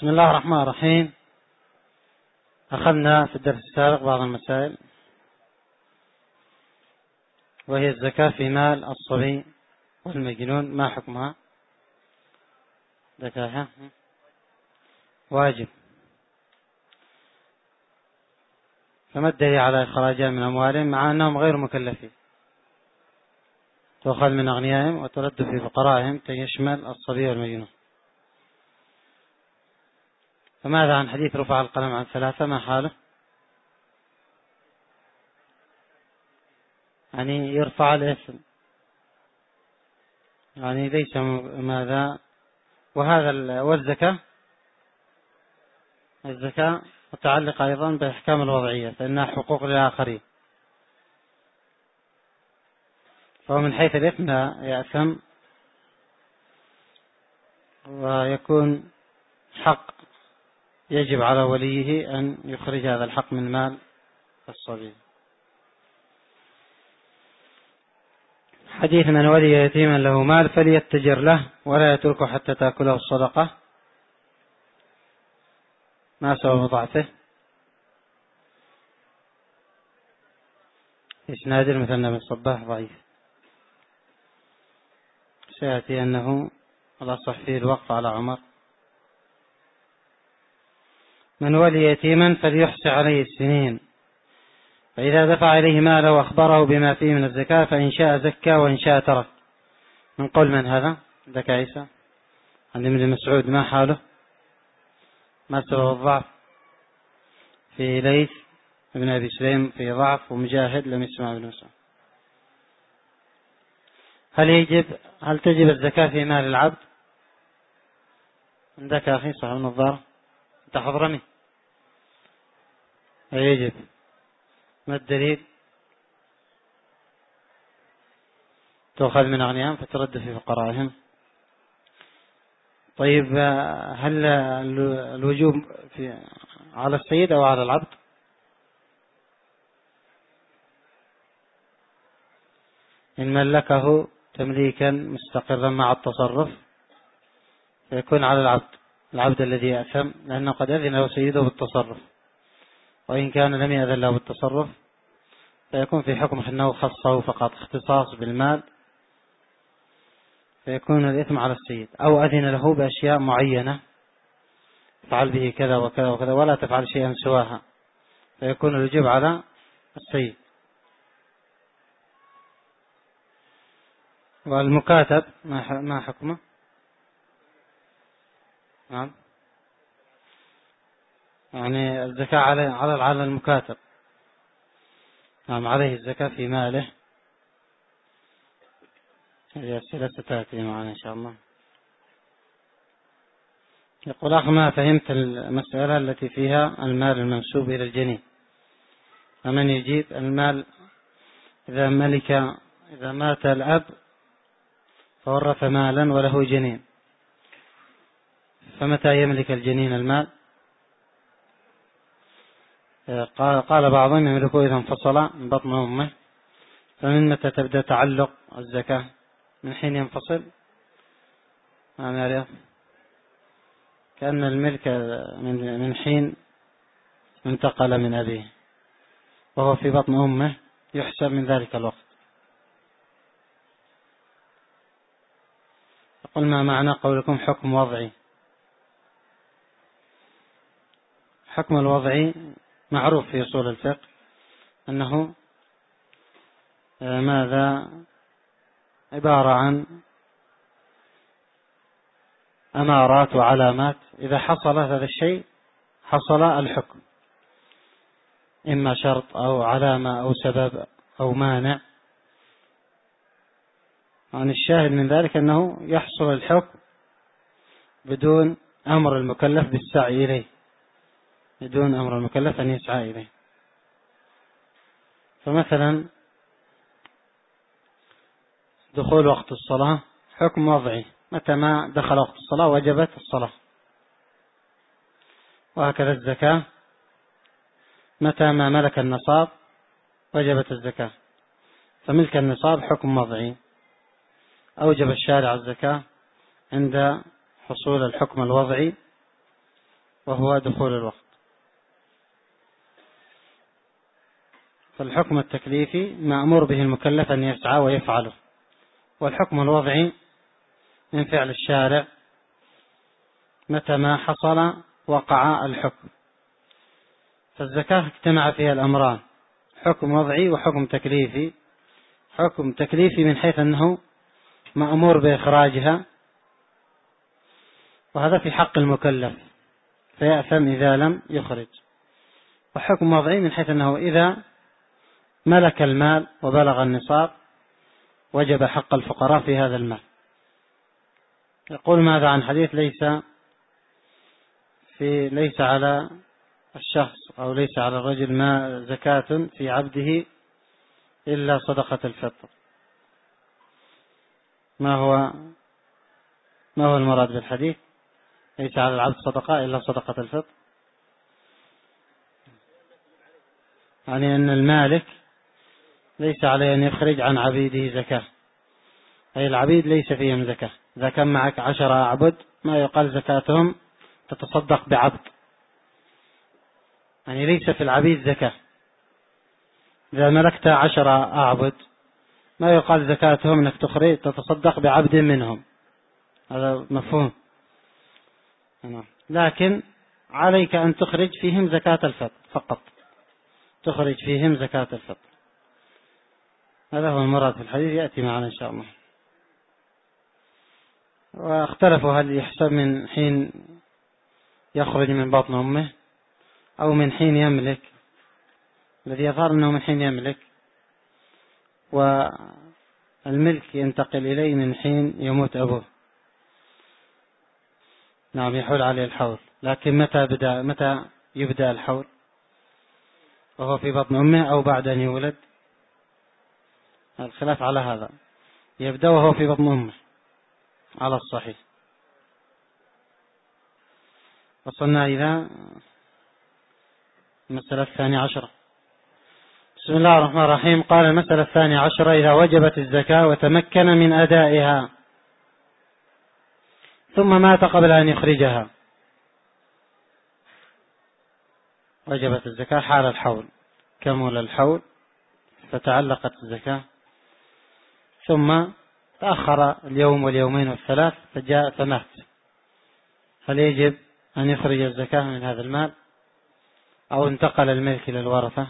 بسم الله الرحمن الرحيم. أخذنا في الدرس السابق بعض المسائل، وهي الزكاة في مال الصبي والمجنون، ما حكمها؟ زكاة واجب. فما الدليل على إخراجها من أموالهم مع أنهم غير مكلفين؟ تؤخذ من أغنيائهم وترد في فقرائهم، تشمل الصبي والمجنون. فماذا عن حديث رفع القلم عن ثلاثة، ما حاله؟ يعني يرفع الاسم، يعني ليس ماذا. وهذا والزكاة، الزكاة متعلقة أيضا بالأحكام الوضعية، فإنها حقوق للآخرين، فهو من حيث الإثم لا يأثم، ويكون حق يجب على وليه أن يخرج هذا الحق من مال الصبي. حديث: من ولي يتيما له مال فليتجر له ولا يتركه حتى تأكله الصدقة، ما سبب ضعفه؟ إسناد المثنى بن الصباح ضعيف، سيأتي أنه الأصح فيه الوقف على عمر. من ولي يتيما فليحص عليه السنين، فإذا دفع إليه ماله وأخبره بما فيه من الزكاة فإن شاء زكى وإن شاء ترك. من قول من هذا؟ ذكى عيسى عن ابن مسعود، ما حاله؟ ما سبب الضعف؟ في ليث ابن أبي سليم في ضعف، ومجاهد لم يسمع ابن مسعود. هل تجب الزكاة في مال العبد؟ عندك أخي صاحب النظارة، أنت حضرمي. يجب. ما الدليل؟ تؤخذ من أغنيائهم فترد في فقرائهم. طيب، هل الوجوب على السيد أو على العبد؟ إن ملكه تمليكا مستقرا مع التصرف فيكون على العبد الذي يأثم، لأنه قد أذن له سيده بالتصرف، وإن كان لم يأذن له بالتصرف فيكون في حكم أنه خصه فقط اختصاص بالمال، فيكون الإثم على السيد. أو أذن له بأشياء معينة، فعل به كذا وكذا وكذا ولا تفعل شيئا سواها، فيكون الوجوب على السيد. والمكاتب ما حكمه؟ نعم، يعني الزكاة على المكاتب. نعم، عليه الزكاة في ماله. هذه أسئلة ستأتي معنا إن شاء الله. يقول: أخ، ما فهمت المسألة التي فيها المال المنسوب إلى الجنين، فمن يجيب المال إذا مات الأب فورث مالا وله جنين، فمتى يملك الجنين المال؟ قال بعضهم يملكه إذا انفصل من بطن أمه. فمن متى تبدأ تعلق الزكاة؟ من حين ينفصل؟ كأن الملك من حين انتقل من أبيه وهو في بطن أمه يحسب من ذلك الوقت. يقول: ما معنى قولكم حكم وضعي؟ حكم الوضعي معروف في أصول الفقه أنه ماذا؟ عبارة عن أمارات وعلامات، إذا حصل هذا الشيء حصل الحكم، إما شرط أو علامة أو سبب أو مانع. يعني الشاهد من ذلك أنه يحصل الحكم بدون أمر المكلف بالسعي إليه، بدون أمر المكلف أن يسعى إليه. فمثلا دخول وقت الصلاة حكم وضعي، متى ما دخل وقت الصلاة وجبت الصلاة. وهكذا الزكاة، متى ما ملك النصاب وجبت الزكاة، فملك النصاب حكم وضعي. أوجب الشارع الزكاة عند حصول الحكم الوضعي، وهو دخول الوقت. فالحكم التكليفي مأمور به المكلف أن يسعى ويفعله، والحكم الوضعي من فعل الشارع متى ما حصل وقع الحكم. فالزكاة اجتمع فيها الأمران، حكم وضعي وحكم تكليفي. حكم تكليفي من حيث أنه مأمور بإخراجها، وهذا في حق المكلف فيأثم إذا لم يخرج. وحكم وضعي من حيث أنه إذا ملك المال وبلغ النصاب وجب حق الفقراء في هذا المال. يقول ماذا عن حديث ليس على الشخص أو ليس على الرجل ما زكاة في عبده إلا صدقة الفطر؟ ما هو المراد بالحديث ليس على العبد صدقة إلا صدقة الفطر؟ يعني أن المالك ليس عليه أن يخرج عن عبيده زكاة، أي العبيد ليس فيهم زكاة. إذا كان معك 10 أعبد ما يقال زكاتهم تتصدق بعبد، يعني ليس في العبيد زكاة. إذا ملكت 10 أعبد ما يقال زكاتهم أنك تتصدق بعبد منهم، هذا مفهوم. لكن عليك أن تخرج فيهم زكاة الفطر فقط، تخرج فيهم زكاة الفطر. هذا هو المراد في الحديث، يأتي معنا إن شاء الله. واختلفوا هل يحسب من حين يخرج من بطن أمه أو من حين يملك. الذي يظهر أنه من حين يملك، والملك ينتقل إليه من حين يموت أبوه. نعم، يحول عليه الحول، لكن متى يبدأ الحول؟ وهو في بطن أمه أو بعد أن يولد؟ الخلاف على هذا. يبدأ وهو في بطن أمه على الصحيح. وصلنا إلى المسألة 12. بسم الله الرحمن الرحيم. قال المسألة 12: إذا وجبت الزكاة وتمكن من أدائها ثم مات قبل أن يخرجها. وجبت الزكاة حال الحول، كمل الحول فتعلقت الزكاة، ثم تأخر اليوم واليومين والثلاث فجاء فمات، هل يجب أن يخرج الزكاة من هذا المال أو انتقل الملك إلى الورثة؟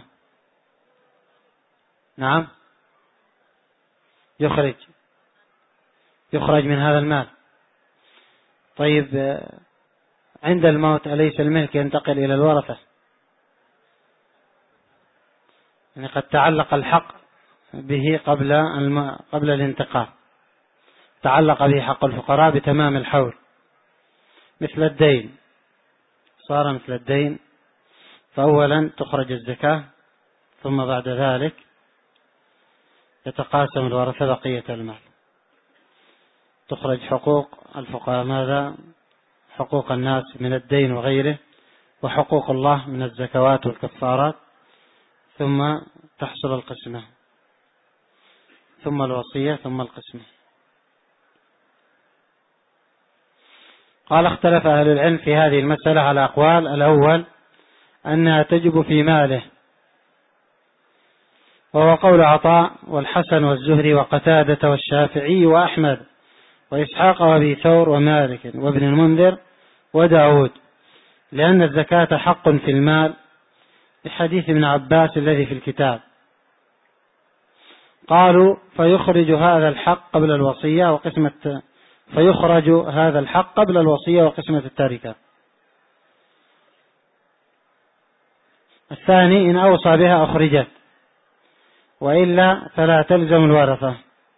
نعم، يخرج من هذا المال. طيب عند الموت أليس الملك ينتقل إلى الورثة؟ يعني قد تعلق الحق به قبل الانتقال، تعلق به حق الفقراء بتمام الحول، مثل الدين، صار مثل الدين. فأولا تخرج الزكاة، ثم بعد ذلك يتقاسم الورثة بقية المال. تخرج حقوق الفقراء، ماذا؟ حقوق الناس من الدين وغيره، وحقوق الله من الزكوات والكفارات، ثم تحصل القسمة، ثم الوصية، ثم القسمة. قال: اختلف أهل العلم في هذه المسألة على أقوال. الأول أنها تجب في ماله، وهو قول عطاء والحسن والزهري وقتادة والشافعي وأحمد وإسحاق وأبي ثور ومالك وابن المنذر وداود، لأن الزكاة حق في المال، بحديث ابن عباس الذي في الكتاب. قالوا: فيخرج هذا الحق قبل الوصية وقسمة التركة. الثاني إن أوصى بها أخرجت، وإلا فلا تلزم الورثة.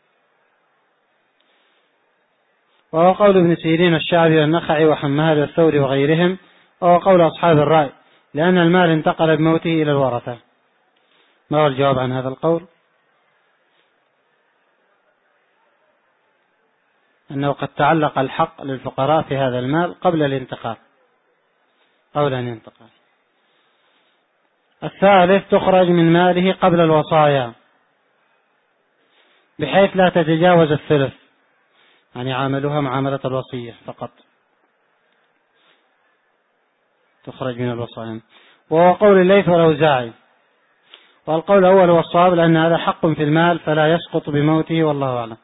وهو قول ابن سيرين الشعبي والنخعي وحماد الثوري وغيرهم، وهو قول أصحاب الرأي، لأن المال انتقل بموته إلى الورثة. ما هو الجواب عن هذا القول؟ أنه قد تعلق الحق للفقراء في هذا المال قبل الانتقال، قبل أن ينتقل. الثالث تخرج من ماله قبل الوصايا، بحيث لا تتجاوز الثلث، يعني عاملها معاملة الوصية فقط. تخرج من الوصايا. وهو قول الليث والأوزاعي، والقول الأول هو الصواب، لأن هذا حق في المال فلا يسقط بموته، والله أعلم.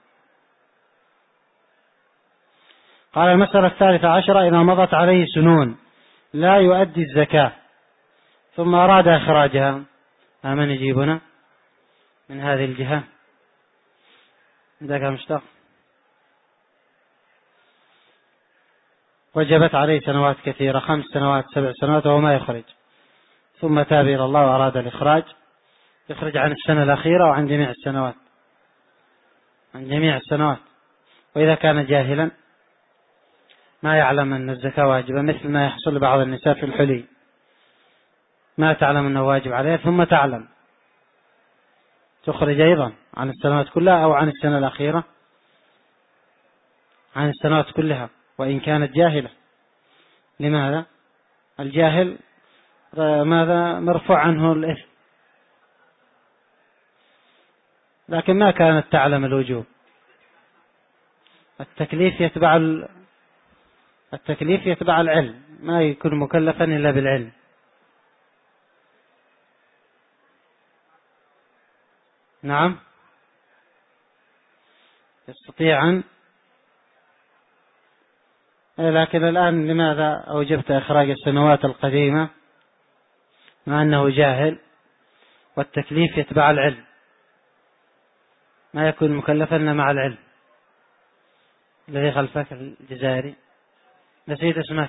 قال المسألة 13 إذا مضت عليه سنون لا يؤدي الزكاة ثم أراد إخراجها، من يجيبنا من هذه الجهة؟ ذاك مشتاق. وجبت عليه سنوات كثيرة، 5 سنوات 7 سنوات وهو ما يخرج، ثم تاب إلى الله وأراد الإخراج، يخرج عن السنة الأخيرة وعن جميع السنوات، عن جميع السنوات. وإذا كان جاهلا ما يعلم أن الزكاة واجبة، مثل ما يحصل لبعض النساء في الحلي، ما تعلم أنه واجب عليها ثم تعلم، تخرج أيضا عن السنوات كلها أو عن السنة الأخيرة، عن السنوات كلها وإن كانت جاهلة. لماذا؟ الجاهل ماذا مرفوع عنه الإثم، لكن ما كانت تعلم الوجوب. التكليف يتبع العلم، ما يكون مكلفا إلا بالعلم. نعم يستطيع أن، لكن الآن لماذا أوجبت إخراج السنوات القديمة مع أنه جاهل؟ والتكليف يتبع العلم، ما يكون مكلفا إلا مع العلم. الذي خلفك الجزائري نسيت اسمك،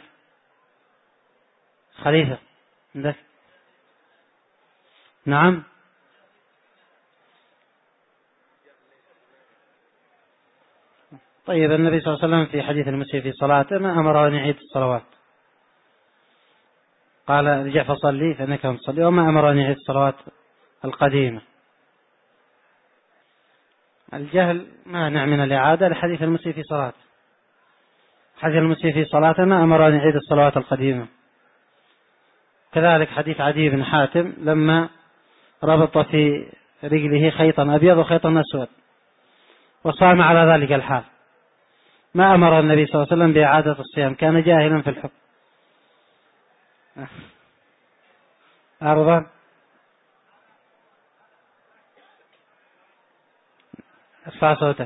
خليفة عندك؟ نعم طيب. النبي صلى الله عليه وسلم في حديث المسيء في صلاته ما أمر أن يعيد الصلوات، قال ارجع فصلي فإنك لم تصلي، وما أمر أن يعيد الصلوات القديمة. الجهل مانع من الإعادة لحديث المسيء في صلاته، حديث المسيء في صلاته ما أمر أن يعيد الصلوات القديمة. كذلك حديث عدي بن حاتم لما ربط في رجله خيطا أبيض وخيطا أسود وصام على ذلك الحال، ما أمر النبي صلى الله عليه وسلم بإعادة الصيام، كان جاهلا في الحكم. أرضا ارفع صوتك،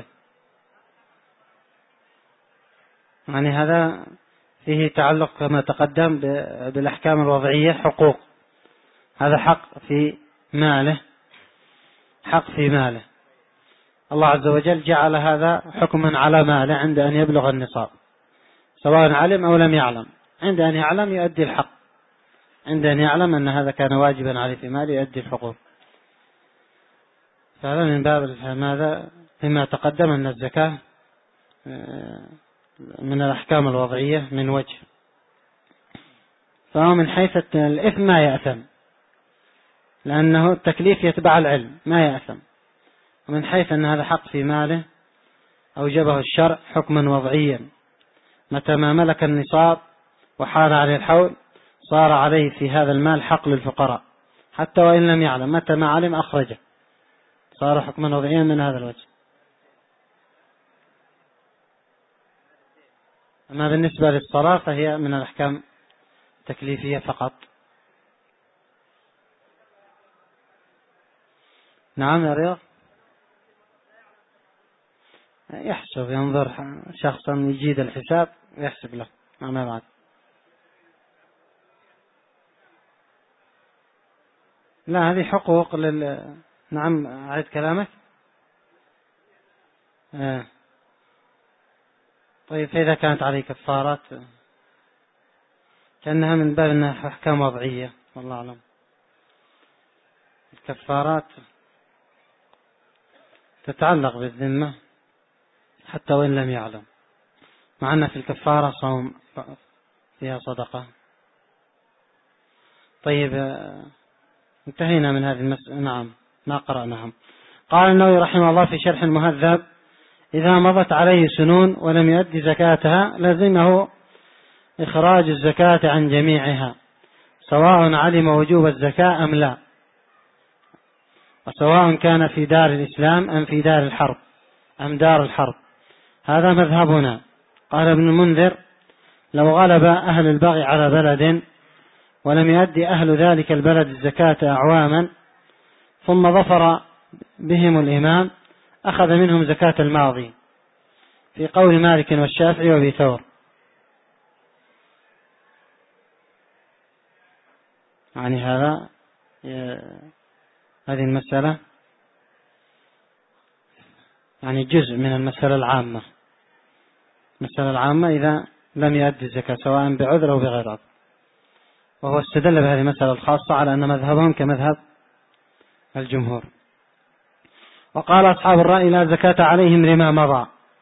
يعني هذا فيه تعلق كما تقدم بالأحكام الوضعية، حقوق، هذا حق في ماله، حق في ماله. الله عز وجل جعل هذا حكما على ماله عند أن يبلغ النصاب، سواء علم أو لم يعلم. عند أن يعلم يؤدي الحق، عند أن يعلم أن هذا كان واجبا عليه في ماله يؤدي الحقوق. فهذا من باب ماذا فيما تقدم أن الزكاة من الأحكام الوضعية من وجه، فهو من حيث الإثم ما يأثم، لأنه التكليف يتبع العلم ما يأثم، ومن حيث أن هذا حق في ماله أوجبه الشرع حكما وضعيا، متى ما ملك النصاب وحال عليه الحول صار عليه في هذا المال حق للفقراء، حتى وإن لم يعلم، متى ما علم أخرجه، صار حكما وضعيا من هذا الوجه. أما بالنسبة للصلاة فهي من الأحكام التكليفية فقط. نعم يا رياض، يحسب، ينظر شخصا يجيد الحساب يحسب له ما بعد. لا هذه حقوق نعم أعيد كلامك. طيب فإذا كانت عليه كفارات كأنها من باب أنها أحكام وضعية، والله أعلم. الكفارات تتعلق بالذمة حتى وإن لم يعلم، مع أن في الكفارة صوم فيها صدقة. طيب انتهينا من هذه المسألة. نعم ما قرأناها. قال النووي رحمه الله في شرح المهذب إذا مضت عليه سنون ولم يؤدي زكاتها لزمه إخراج الزكاة عن جميعها، سواء علم وجوب الزكاة أم لا، وسواء كان في دار الإسلام أم في دار الحرب أم دار الحرب. هذا مذهبنا. قال ابن المنذر لو غلب أهل البغي على بلد ولم يؤدي أهل ذلك البلد الزكاة أعواما ثم ظفر بهم الإمام أخذ منهم زكاة الماضي، في قول مالك والشافعي وأبي ثور. يعني هذه المسألة يعني جزء من المسألة العامة. المسألة العامة إذا لم يؤدي الزكاة سواء بعذر أو بغير عذر، وهو استدل بهذه المسألة الخاصة على أن مذهبهم كمذهب الجمهور. وقال أصحاب الرأي لا زكاة عليهم لما مضى.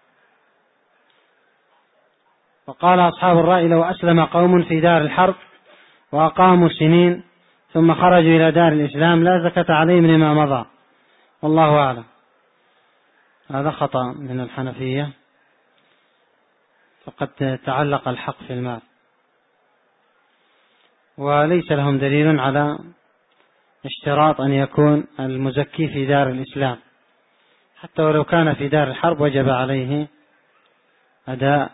وقال أصحاب الرأي لو أسلم قوم في دار الحرب وأقاموا سنين ثم خرجوا إلى دار الإسلام لا زكاة عليهم لما مضى، والله أعلم. هذا خطأ من الحنفية، فقد تعلق الحق في المال، وليس لهم دليل على اشتراط أن يكون المزكي في دار الإسلام، حتى ولو كان في دار الحرب وجب عليه الأداء.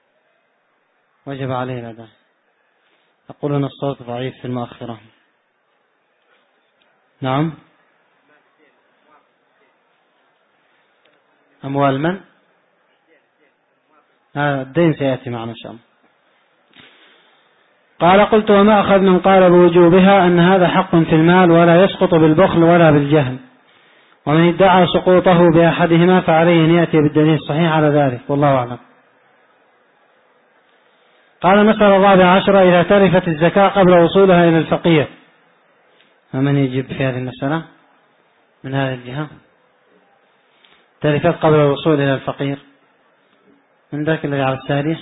يقولون الصوت ضعيف في المؤخرة. نعم. أموال من؟ الدين سيأتي معنا إن شاء الله. قال قلت وما أخذ من قال بوجوبها أن هذا حق في المال ولا يسقط بالبخل ولا بالجهل، ومن ادعى سقوطه بأحدهما فعليه أن يأتي بالدليل الصحيح على ذلك، والله أعلم. قال المسألة 14 إذا تلفت الزكاة قبل وصولها إلى الفقير. فمن يجيب في هذه المسألة من هذه الجهة؟ تلفت قبل الوصول إلى الفقير، من ذاك الذي على السارية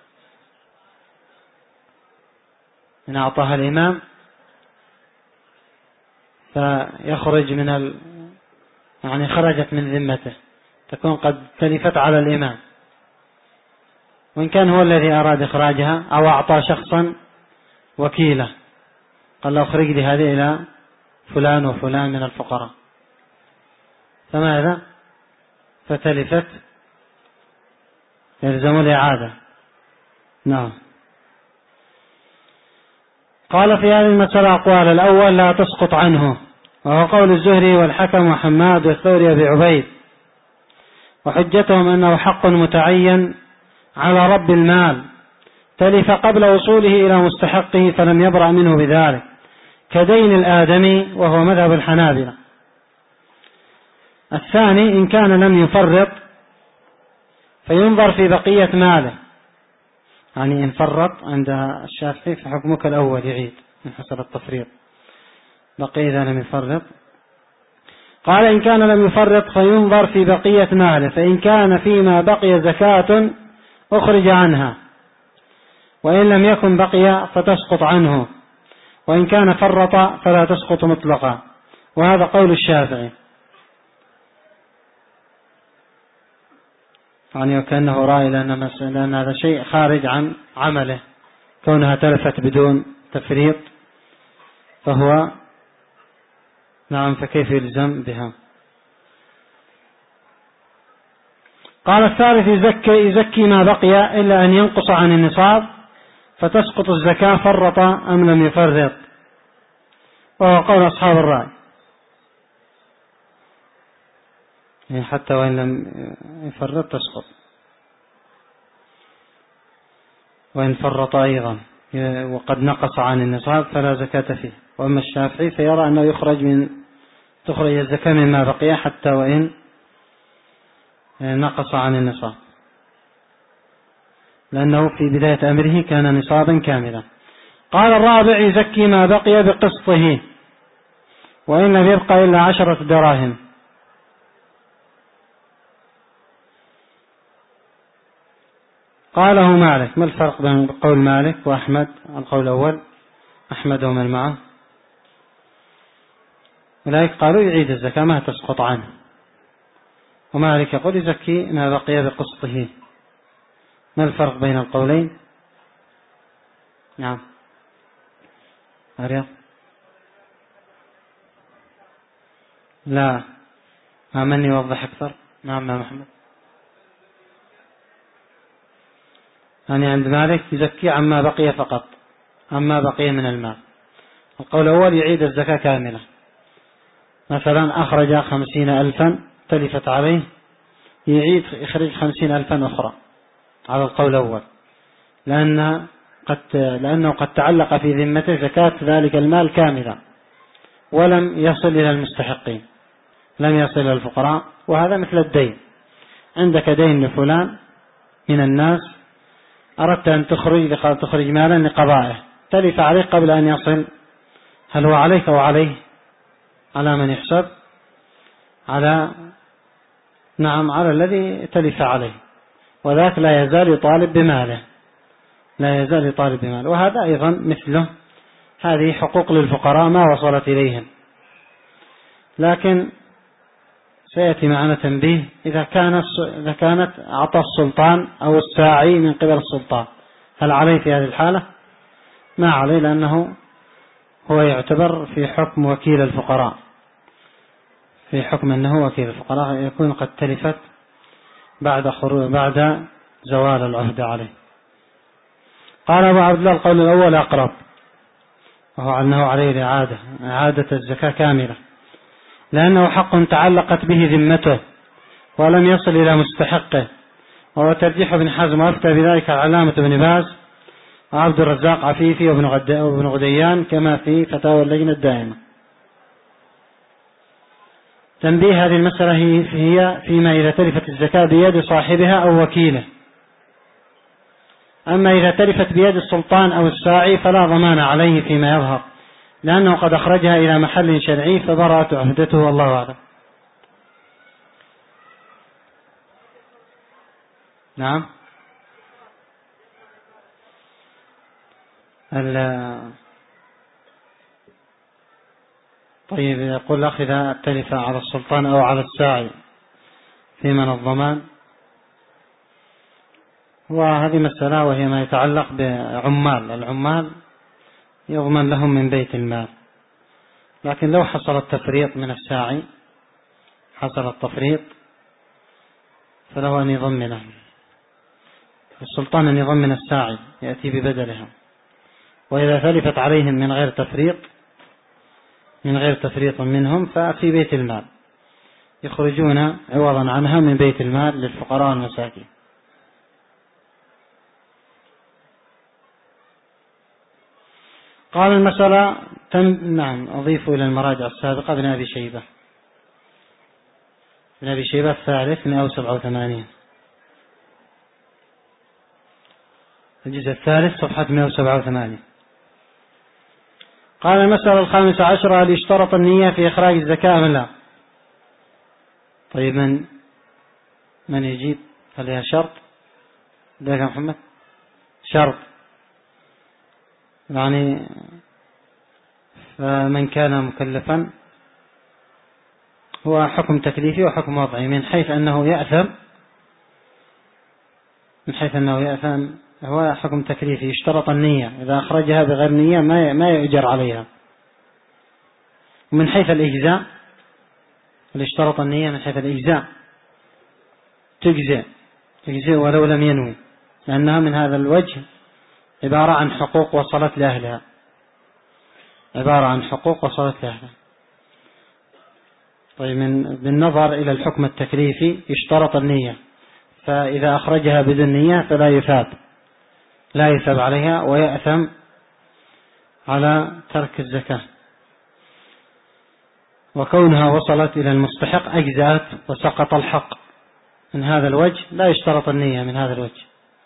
إن أعطاها الإمام فيخرج يعني خرجت من ذمته، تكون قد تلفت على الإمام، وإن كان هو الذي أراد إخراجها أو أعطى شخصا وكيلة قال له أخرج لي هذه إلى فلان وفلان من الفقراء، فماذا؟ فتلفت يلزم الإعادة. نعم. قال في هذه المسألة أقوال. الأول لا تسقط عنه، وهو قول الزهري والحكم وحماد والثوري وابي عبيد، وحجتهم أنه حق متعين على رب المال تلف قبل وصوله إلى مستحقه فلم يبرأ منه بذلك، كدين الآدمي، وهو مذهب الحنابلة. الثاني إن كان لم يفرط فينظر في بقية ماله، يعني إن فرط عند الشافعي فحكمك الأول يعيد من حسب التفريط، بقي إذا لم يفرط. قال إن كان لم يفرط فينظر في بقية ماله، فإن كان فيما بقي زكاة أخرج عنها، وإن لم يكن بقي فتسقط عنه، وإن كان فرط فلا تسقط مطلقا، وهذا قول الشافعي. يعني وكأنه رأي لأن هذا شيء خارج عن عمله، كونها تلفت بدون تفريط فهو نعم، فكيف يلزم بها؟ قال الثالث يزكي ما بقي إلا أن ينقص عن النصاب فتسقط الزكاة فرط أم لم يفرط، وهو قول أصحاب الرأي، يعني حتى وإن لم يفرط تسقط، وإن فرط أيضا وقد نقص عن النصاب فلا زكاة فيه. وأما الشافعي فيرى أنه تخرج الزكاة مما بقي حتى وإن نقص عن النصاب، لأنه في بداية أمره كان نصابا كاملا. قال الرابع يزكي ما بقي بقسطه وإن لم يبقى إلا 10 دراهم. قاله مالك. ما الفرق بين قول مالك وأحمد؟ القول الأول أحمد ومن معه، أولئك قالوا يعيد الزكاة ما تسقط عنه، ومالك يقول يزكي ما بقي بقسطه. ما الفرق بين القولين؟ نعم أريد. لا، من يوضح أكثر؟ نعم يا محمد. يعني عند مالك يزكي عما بقي فقط، عما بقي من المال، القول الأول يعيد الزكاة كاملة. مثلا أخرج 50,000 تلفت عليه، يعيد يخرج 50,000 أخرى على القول الأول، لأنه قد تعلق في ذمته زكاة ذلك المال كاملا ولم يصل إلى المستحقين، لم يصل إلى الفقراء. وهذا مثل الدين، عندك دين لفلان من الناس، أردت أن تخرج مالا لقضائه، تلف عليك قبل أن يصل. هل هو عليك أو عليه؟ على من يحسب؟ على الذي تلف عليه، وذاك لا يزال يطالب بماله، وهذا أيضا مثله. هذه حقوق للفقراء ما وصلت إليهم، لكن سيأتي معنا تنبيه إذا كانت أعطى السلطان أو الساعي من قبل السلطان، هل عليه في هذه الحالة؟ ما عليه، لأنه هو يعتبر في حكم وكيل الفقراء، في حكم أنه وكيل الفقراء، يكون قد تلفت بعد زوال العهد عليه. قال أبو عبد الله القول الأول أقرب، وهو أنه عليه إعادة الزكاة كاملة، لأنه حق تعلقت به ذمته ولم يصل إلى مستحقه، وهو ترجيح ابن حزم، وأفتى بذلك العلامة ابن باز وعبد الرزاق عفيفي وابن غديان كما في فتاوى اللجنة الدائمة. تنبيه: هذه المسألة هي فيما إذا تلفت الزكاة بيد صاحبها أو وكيله. أما إذا تلفت بيد السلطان أو الساعي فلا ضمان عليه فيما يظهر، لأنه قد أخرجها إلى محل شرعي فبرأت عهدته، والله أعلم. نعم. طيب، يقول الأخ إذا تلف على السلطان أو على الساعي في من الضمان، وهذه مسألة وهي ما يتعلق العمال يضمن لهم من بيت المال، لكن لو حصل التفريط من الساعي، فله أن يضمنه السلطان، أن يضمن الساعي يأتي ببدلها. وإذا تلفت عليهم من غير تفريط منهم ففي بيت المال يخرجون عوضا عنها من بيت المال للفقراء والمساكين. قال المسألة أضيف إلى المراجع السابقة ابن أبي شيبة الثالث 187، الجزء الثالث صفحة 187. قال المسألة 15: هل يشترط النية في إخراج الزكاة أم لا؟ طيب، من يجيب؟ هل هي شرط؟ ده يا محمد شرط، يعني فمن كان مكلفا هو حكم تكليفي وحكم وضعي، من حيث أنه يأثم هو حكم تكليفي، يشترط النية، إذا أخرجها بغير نية ما يؤجر عليها. ومن حيث الإجزاء، يشترط النية من حيث الإجزاء، تجزئ ولو لم ينوي، لأنها من هذا الوجه عبارة عن حقوق وصلت لأهلها، طيب، بالنظر إلى الحكم التكليفي يشترط النية، فإذا أخرجها بدون نية فلا يثاب عليها ويأثم على ترك الزكاة. وكونها وصلت إلى المستحق أجزأت وسقط الحق، من هذا الوجه لا يشترط النية، من هذا الوجه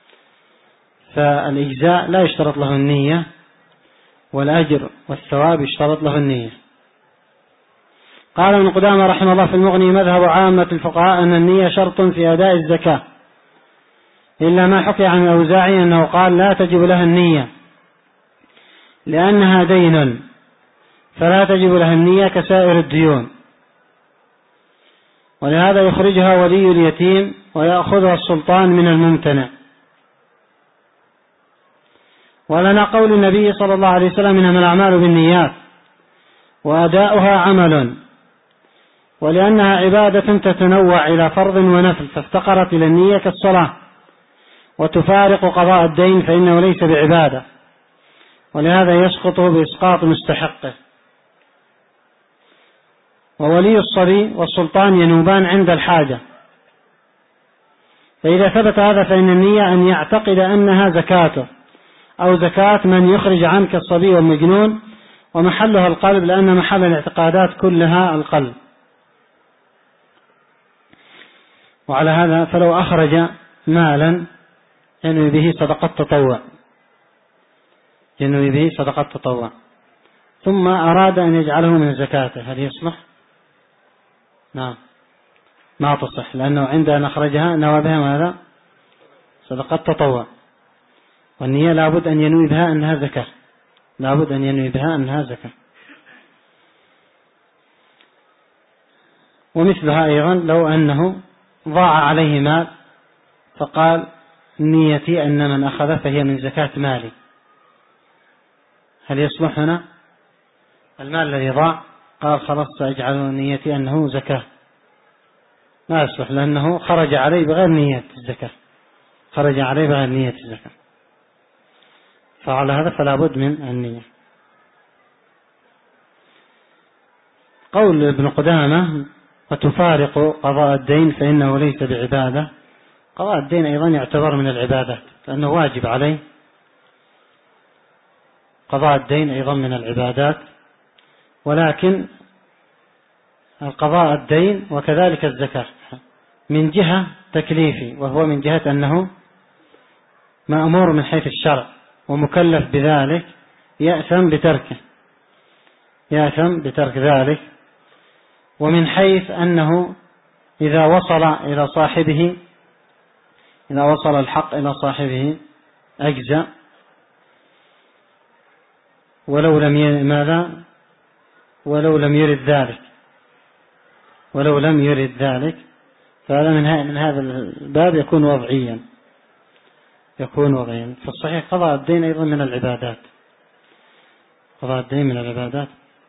فالإجزاء لا يشترط له النية، والأجر والثواب يشترط له النية. قال ابن قدامة رحمه الله في المغني: مذهب عامة الفقهاء أن النية شرط في أداء الزكاة، إلا ما حكي عن الأوزاعي أنه قال لا تجب لها النية لأنها دين، فلا تجب لها النية كسائر الديون، ولهذا يخرجها ولي اليتيم ويأخذها السلطان من الممتنع. ولنا قول النبي صلى الله عليه وسلم: إنما الأعمال بالنيات وأداؤها عمل، ولأنها عبادة تتنوع إلى فرض ونفل فافتقرت إلى النية كالصلاة، وتفارق قضاء الدين فإنه ليس بعبادة، ولهذا يسقط بإسقاط مستحقه. وولي الصبي والسلطان ينوبان عند الحاجة، فإذا ثبت هذا فإن النية أن يعتقد أنها زكاته أو زكاة من يخرج عنك الصبي والمجنون، ومحلها القلب، لأن محل الاعتقادات كلها القلب. وعلى هذا فلو أخرج مالا ينوي به صدقة تطوع، ينوي به صدقة تطوع، ثم أراد أن يجعله من زكاته، هل يصلح؟ نعم، ما تصح، لأنه عند أن أخرجها نوى بها ماذا؟ صدقة تطوع، والنية لابد أن ينوي بها أنها زكاة، لابد أن ينوي بها أنها زكاة. ومثلها أيضا لو أنه ضاع عليه مال فقال نيتي أن من أخذ فهي من زكاة مالي، هل يصلح هنا؟ المال الذي ضاع قال خلاص سأجعل نيتي أنه زكاة، لا يصلح، لأنه خرج عليه بغير نية الزكاة، خرج عليه بغير نية الزكاة، فعلى هذا فلا بد من النية. قول ابن قدامة وتفارق قضاء الدين فإنه ليس بعبادة، قضاء الدين أيضا يعتبر من العبادات، لأنه واجب عليه، قضاء الدين أيضا من العبادات، ولكن القضاء الدين وكذلك الزكاة من جهة تكليفي، وهو من جهة أنه مأمور من حيث الشرع ومكلف بذلك، يأثم بتركه، يأثم بترك ذلك. ومن حيث أنه إذا وصل إلى صاحبه، إذا وصل الحق إلى صاحبه أجزأ، ولو لم ماذا؟ ولو لم يرد ذلك، ولو لم يرد ذلك، فهذا من هذا الباب يكون وضعيا، يكون وضعيا. فالصحيح قضاء الدين أيضا من العبادات، قضاء الدين من العبادات،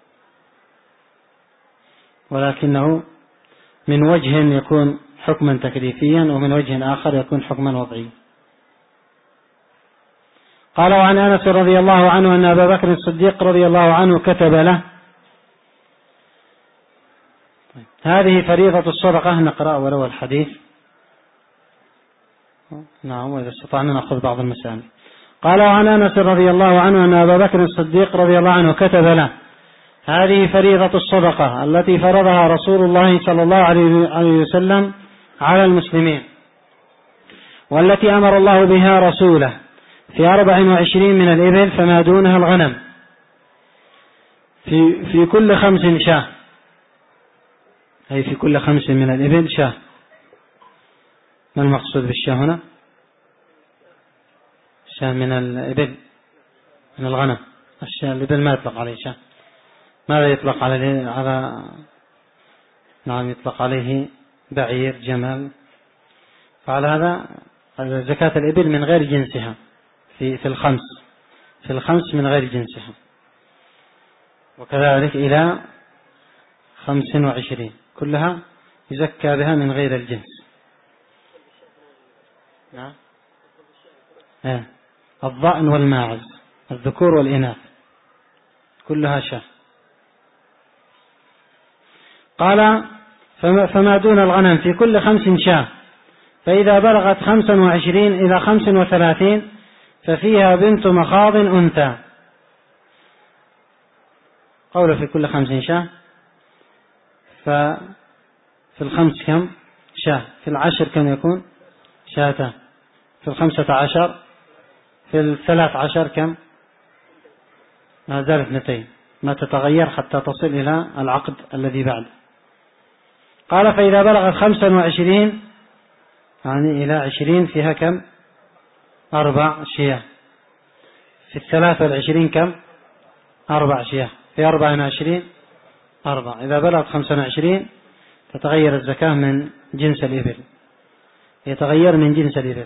ولكنه من وجه يكون حكما تكليفيا، ومن وجه آخر يكون حكما وضعيا. قال وعن أنس رضي الله عنه أن أبا بكر الصديق رضي الله عنه كتب له. هذه فريضة الصدقة، نقرأ ولو الحديث، نعم، وإذا استطعنا نأخذ بعض المسائل. قال وعن أنس رضي الله عنه أن أبا بكر الصديق رضي الله عنه كتب له: هذه فريضة الصدقة التي فرضها رسول الله صلى الله عليه وسلم على المسلمين، والتي أمر الله بها رسوله في 24 من الإبل فما دونها الغنم، في كل 5 شاة، أي في كل 5 من الإبل شاة. ما المقصود بالشاة هنا؟ شاة من الإبل، من الغنم. الشاة الإبل ما يطلق عليه شاة، ماذا يطلق على نعم، يطلق عليه بعير، جمل. فعلى هذا زكاة الإبل من غير جنسها في الخمس من غير جنسها، وكذلك إلى 25 كلها يزكى بها من غير الجنس. نعم، الضأن والماعز، الذكور والإناث، كلها شاة. قال فما دون الغنم في كل 5 شاة، فإذا بلغت 25 إلى 35 ففيها بنت مخاض أنثى. قوله في كل 5 شاة، ففي 5 كم شاة؟ في 10 كم يكون؟ شاتان. في 15 في 13 كم؟ ما زالت 2، ما تتغير حتى تصل إلى العقد الذي بعد. قال فإذا بلغت 25 يعني إلى 20 فيها كم؟ 4 شياه. في 23 كم؟ 4 شياه. في 24 4. إذا بلغت 25 تتغير الزكاة من جنس الإبل، يتغير من جنس الإبل.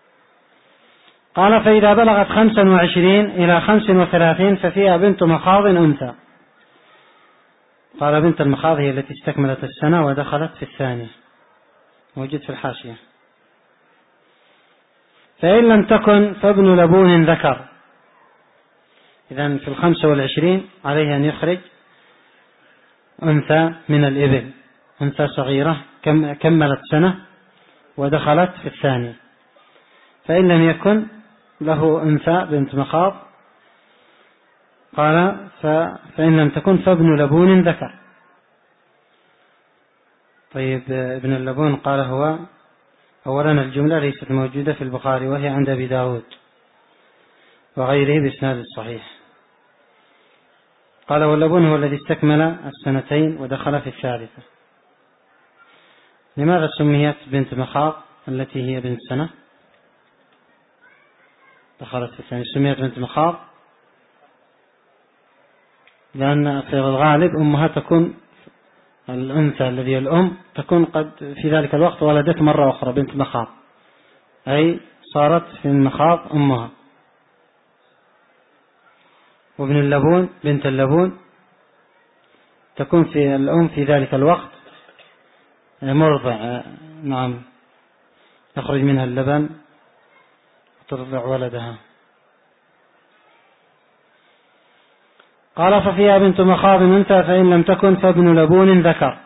قال فإذا بلغت 25 إلى 35 ففيها بنت مخاض أنثى. قال بنت المخاض هي التي استكملت السنة ودخلت في 2، موجود في الحاشية. فإن لم تكن فابن لبون ذكر، إذن في 25 عليه أن يخرج أنثى من الإبل، أنثى صغيرة كملت سنة ودخلت في الثاني. فإن لم يكن له أنثى بنت مخاض قال فإن لم تكن فابن لبون ذكر. طيب ابن اللبون قال هو أولا الجملة ليست موجودة في البخاري وهي عند أبي داود وغيره بإسناد الصحيح. قال واللبون هو الذي استكمل السنتين ودخل في الثالثة. لماذا سميت بنت مخاض التي هي بنت سنة دخلت في الثانية سميت بنت مخاض؟ لأن في الغالب أمها تكون الأنثى الذي الأم تكون قد في ذلك الوقت ولدت مرة أخرى بنت مخاض، أي صارت في المخاض أمها. وابن اللبون بنت اللبون تكون في الأم في ذلك الوقت مرضع، نعم، يخرج منها اللبن وترضع ولدها. قال ففيها بنت مخاض أنثى فإن لم تكن فابن لبون ذكر.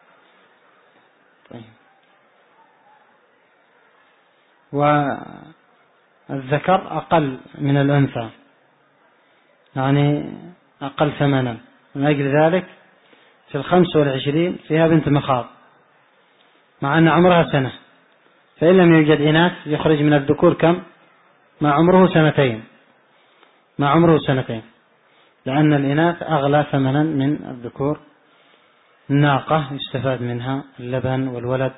والذكر أقل من الأنثى، يعني أقل ثمنا، من أجل ذلك في 25 فيها بنت مخاض مع أن عمرها سنة. فإن لم يوجد إناث يخرج من الذكور كم؟ مع عمره سنتين، لأن الإناث أغلى ثمنا من الذكور. الناقة يستفاد منها اللبن والولد.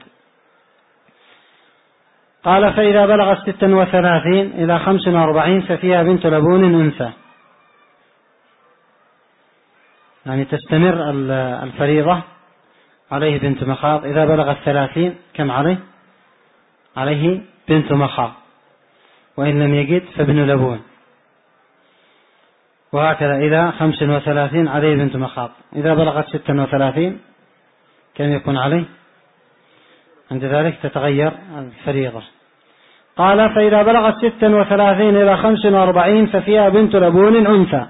قال فإذا بلغت 36 إلى 45 ففيها بنت لبون أنثى، يعني تستمر الفريضة عليه بنت مخاض. إذا بلغت 30 كم عليه؟ عليه بنت مخاض، وإن لم يجد فابن لبون. وهكذا إلى 35 عليه بنت مخاض. إذا بلغت 36 كم يكون عليه؟ عند ذلك تتغير الفريضة. قال فإذا بلغت 36 إلى 45 ففيها بنت لبون أنثى،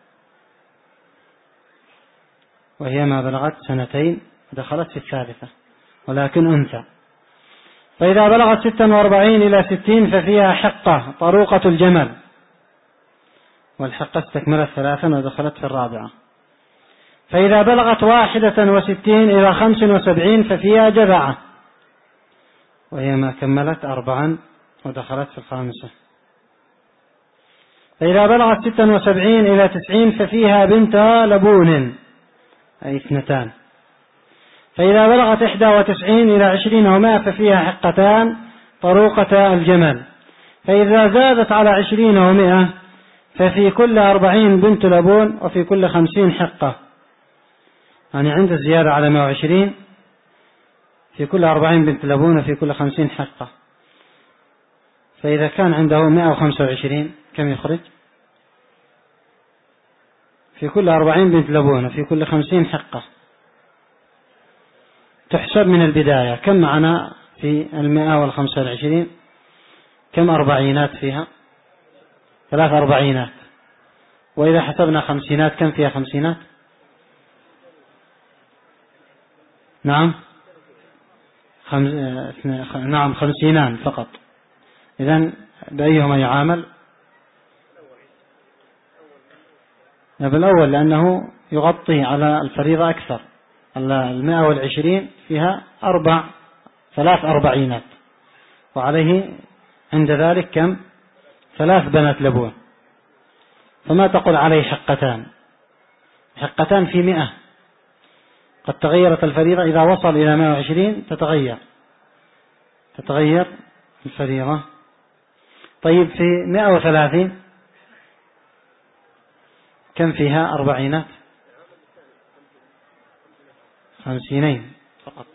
وهي ما بلغت سنتين دخلت في الثالثة ولكن أنثى. فإذا بلغت 46 إلى 60 ففيها حقة طروقة الجمل، والحقة استكملت 3 ودخلت في الرابعة. فإذا بلغت 61 إلى 75 ففيها جذعة، وهي ما كملت 4 ودخلت في الخامسة. فإذا بلغت 76 إلى 90 ففيها بنت لبون، أي 2. فإذا بلغت 91 إلى 20 و100 ففيها حقتان طروقة الجمل. فإذا زادت على 20 و100 ففي كل 40 بنت لبون وفي كل 50 حقة، يعني عند الزيادة على 120 في كل 40 بنت لبون وفي كل 50 حقة. فإذا كان عنده 125 كم يخرج؟ في كل 40 بنت لبون وفي كل 50 حقة. تحسب من البداية كم معنا في 125؟ كم أربعينات فيها؟ 3 أربعينات. وإذا حسبنا 50 كم فيها 50؟ نعم 50 فقط. إذن بأيهما يعامل؟ بالأول، لأنه يغطي على الفريضة أكثر. 120 فيها 3 أربعينات، وعليه عند ذلك كم؟ 3 بنات لبون. فما تقول عليه حقتان في 100. قد تغيرت الفريضة إذا وصل إلى 120 تتغير الفريضة. طيب في 130 كم فيها أربعينات؟ 50 فقط.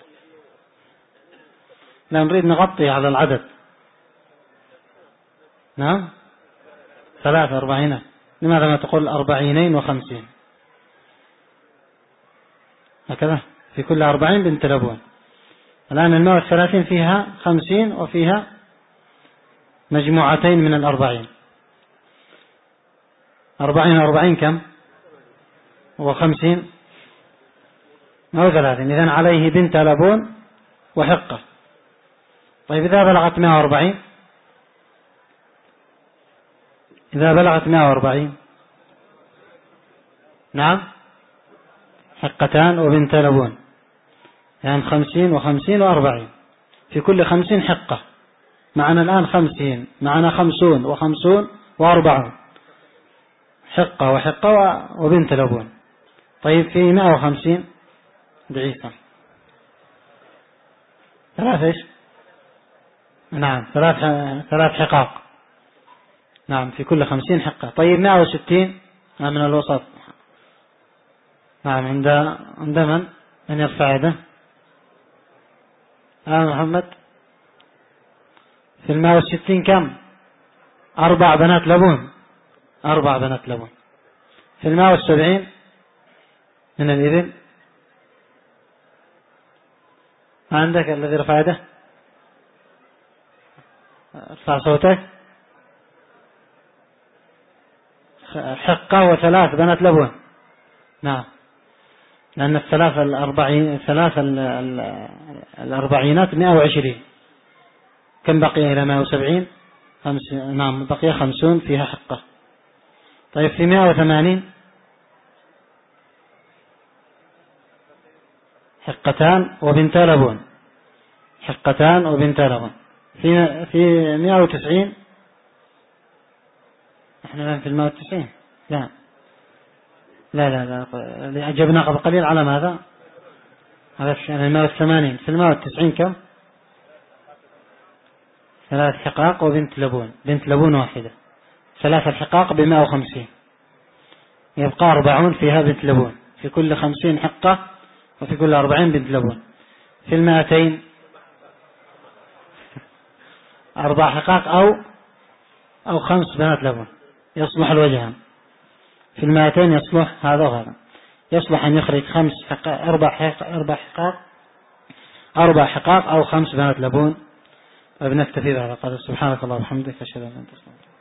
لا نريد نغطي على العدد. نعم 3 أربعينات. لماذا ما تقول 40 و50 هكذا؟ في كل 40 بنت لبون. الآن 130 فيها 50 وفيها مجموعتين من 40. 40 كم؟ و50 ما هو 30. إذن عليه بنت لبون وحقة. طيب إذا بلغت 140، إذا بلغت 140 نعم حقتان وبنت لبون، يعني 50 و50 و40، في كل 50 حقة. معنا الآن 50، معنا 50 و50 و40، حقة وحقة وبنت لبون. طيب في 150 بعيسى 3 إيش؟ نعم 3 حقاق. نعم في كل 50 حقة. طيب 160 من الوسط. نعم عند من يرفع يده؟ محمد. في 160 كم؟ 4 بنات لبون. 4 بنات لبون. في 170 من الإبل. عندك الذي رفع يده؟ ارفع صوتك. حقة و3 بنات لبون. نعم لأن الأربعينات 120. كم بقي إلى 170؟ نعم بقي 50 فيها حقة. طيب في 180 حقتان وبنت لبون. حقتان وبنت لبون. في 190 احنا الآن في 190. لا جبنا قبل قليل على ماذا؟ على 180. في 190 كم؟ 3 حقاق وبنت لبون. بنت لبون واحدة. 3 الحقاق ب150، يبقى 40 فيها بنت لبون. في كل 50 حقة وفي كل 40 بنت لبون. في 200 4 حقاق أو 5 بنات لبون يصلح الوجهان. في 200 يصلح هذا وهذا. يصلح أن يخرج 4 حقاق أو 5 بنات لبون. فبنكتفي بهذا. قال سبحانك اللهم وبحمدك أشهد أن لا إله إلا أنت.